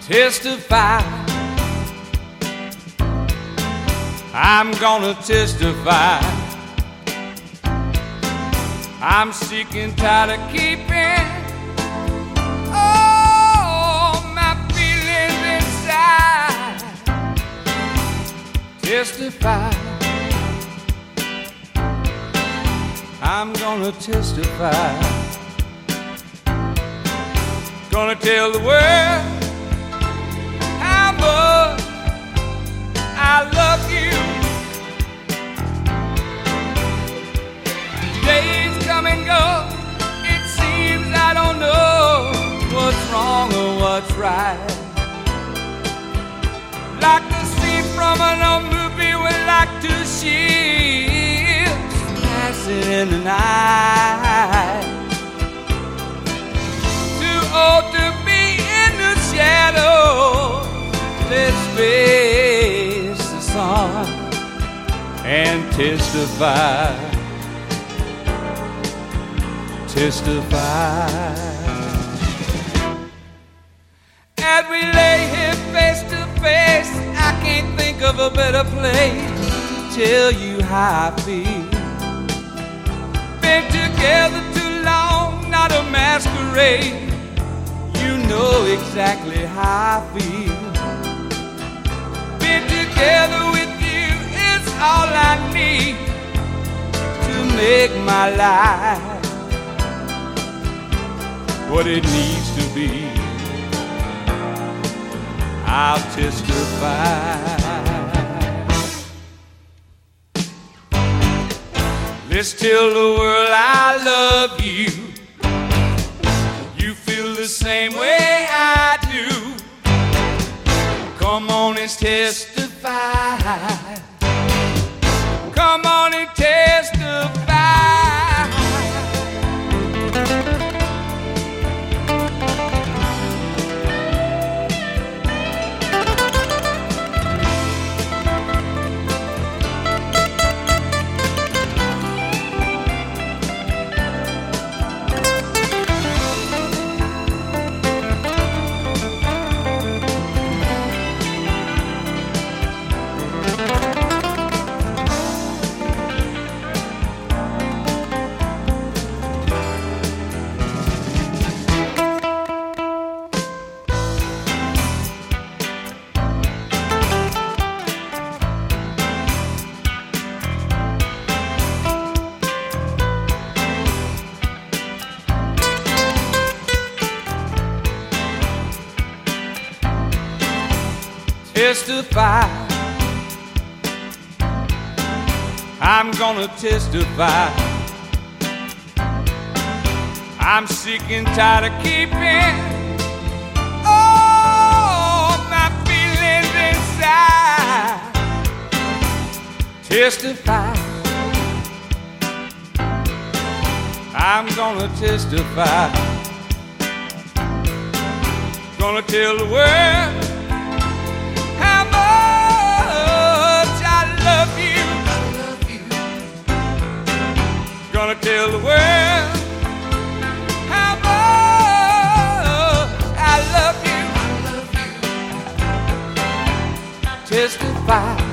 testify. I'm gonna testify. I'm sick and tired of keeping all my feelings inside. Testify. I'm gonna testify. Gonna tell the world how much I love you. Days come and go. It seems I don't know what's wrong or what's right. Like the scene from an old movie with like two ships passing in the night. Too old to be in the shadow. Let's face the sun and testify. Testify. As we lay here face to face, I can't think of a better place to tell you how I feel. Been together too long, not a masquerade. You know exactly how I feel. Been together with you is all I need to make my life what it needs to be. I'll testify. Let's tell the world I love you. You feel the same way I do. Come on and testify. Come on and testify. Testify. I'm gonna testify. I'm sick and tired of keeping all my feelings inside. Testify. I'm gonna testify. Gonna tell the world how much I love you. Gonna tell the world how much I love you. Testify.